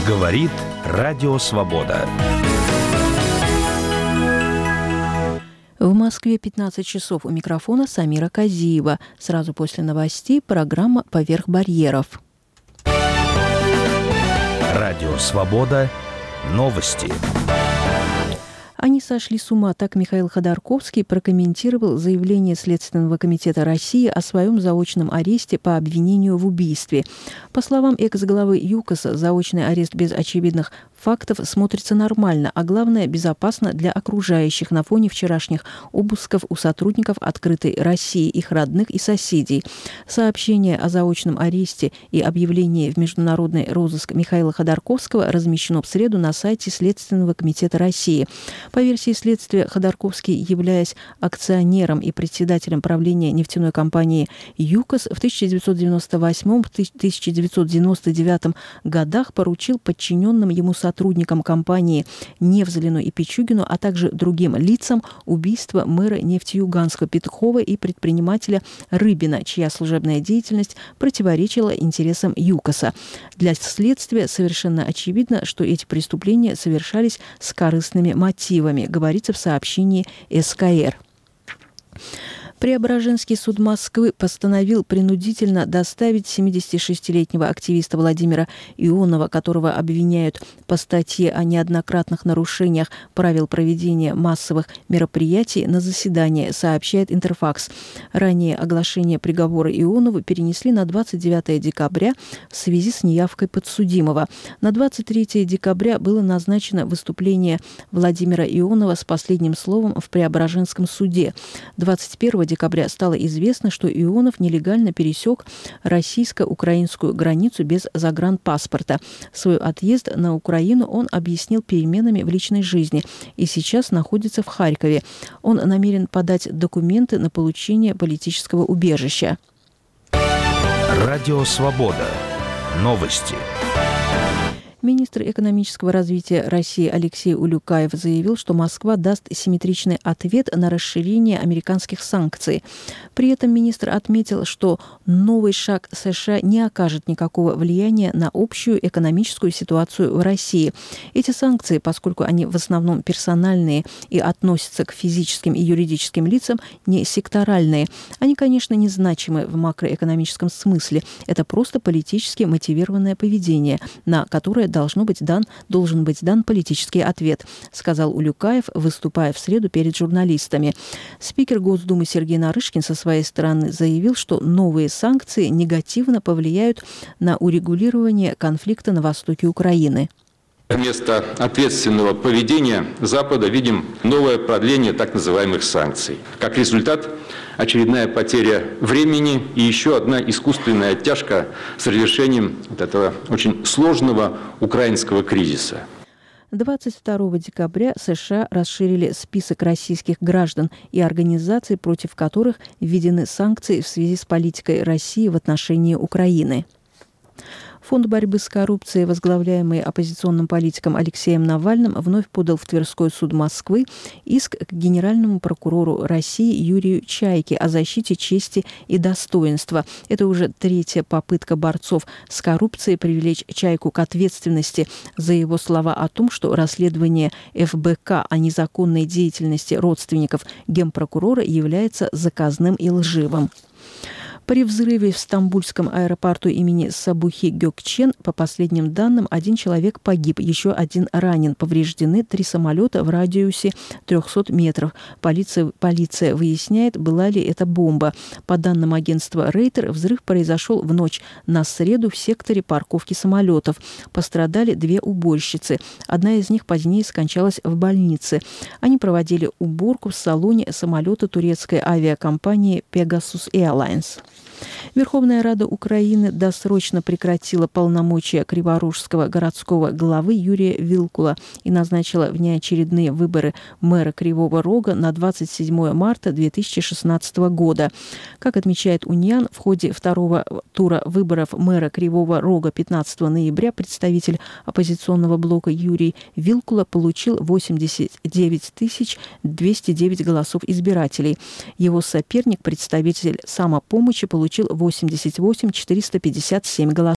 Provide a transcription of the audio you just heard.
Говорит Радио Свобода. В Москве 15 часов. У микрофона Самира Казиева. Сразу после новостей программа «Поверх барьеров». Радио Свобода. Новости. Они сошли с ума. Так Михаил Ходорковский прокомментировал заявление Следственного комитета России о своем заочном аресте по обвинению в убийстве. По словам экс-главы ЮКОСа, заочный арест без очевидных фактов смотрится нормально, а главное – безопасно для окружающих на фоне вчерашних обысков у сотрудников «Открытой России», их родных и соседей. Сообщение о заочном аресте и объявлении в международный розыск Михаила Ходорковского размещено в среду на сайте Следственного комитета России. По версии следствия, Ходорковский, являясь акционером и председателем правления нефтяной компании «ЮКОС», в 1998-1999 годах поручил подчиненным ему сотрудникам компании Невзлину и Пичугину, а также другим лицам убийство мэра Нефтеюганска Петухова и предпринимателя Рыбина, чья служебная деятельность противоречила интересам ЮКОСа. Для следствия совершенно очевидно, что эти преступления совершались с корыстными мотивами, говорится в сообщении СКР. Преображенский суд Москвы постановил принудительно доставить 76-летнего активиста Владимира Ионова, которого обвиняют по статье о неоднократных нарушениях правил проведения массовых мероприятий, на заседание, сообщает Интерфакс. Ранее оглашение приговора Ионову перенесли на 29 декабря в связи с неявкой подсудимого. На 23 декабря было назначено выступление Владимира Ионова с последним словом в Преображенском суде. 21 декабря стало известно, что Ионов нелегально пересек российско-украинскую границу без загранпаспорта. Свой отъезд на Украину он объяснил переменами в личной жизни и сейчас находится в Харькове. Он намерен подать документы на получение политического убежища. Радио Свобода. Новости. Министр экономического развития России Алексей Улюкаев заявил, что Москва даст симметричный ответ на расширение американских санкций. При этом министр отметил, что новый шаг США не окажет никакого влияния на общую экономическую ситуацию в России. Эти санкции, поскольку они в основном персональные и относятся к физическим и юридическим лицам, не секторальные. Они, конечно, незначимы в макроэкономическом смысле. Это просто политически мотивированное поведение, на которое должен быть дан политический ответ, сказал Улюкаев, выступая в среду перед журналистами. Спикер Госдумы Сергей Нарышкин со своей стороны заявил, что новые санкции негативно повлияют на урегулирование конфликта на востоке Украины. Вместо ответственного поведения Запада видим новое продление так называемых санкций. Как результат, очередная потеря времени и еще одна искусственная оттяжка с разрешением этого очень сложного украинского кризиса. 22 декабря США расширили список российских граждан и организаций, против которых введены санкции в связи с политикой России в отношении Украины. Фонд борьбы с коррупцией, возглавляемый оппозиционным политиком Алексеем Навальным, вновь подал в Тверской суд Москвы иск к генеральному прокурору России Юрию Чайке о защите чести и достоинства. Это уже третья попытка борцов с коррупцией привлечь Чайку к ответственности за его слова о том, что расследование ФБК о незаконной деятельности родственников генпрокурора является заказным и лживым. При взрыве в Стамбульском аэропорту имени Сабухи Гёкчен, по последним данным, 1 человек погиб, еще 1 ранен. Повреждены 3 самолета в радиусе 300 метров. Полиция выясняет, была ли это бомба. По данным агентства Рейтер, взрыв произошел в ночь на среду в секторе парковки самолетов. Пострадали 2 уборщицы. Одна из них позднее скончалась в больнице. Они проводили уборку в салоне самолета турецкой авиакомпании Pegasus Airlines. Верховная Рада Украины досрочно прекратила полномочия криворужского городского главы Юрия Вилкула и назначила внеочередные выборы мэра Кривого Рога на 27 марта 2016 года. Как отмечает Униан, в ходе второго тура выборов мэра Кривого Рога 15 ноября представитель оппозиционного блока Юрий Вилкула получил 89 209 голосов избирателей. Его соперник, представитель «Самопомощи», получил 88 457 голосов.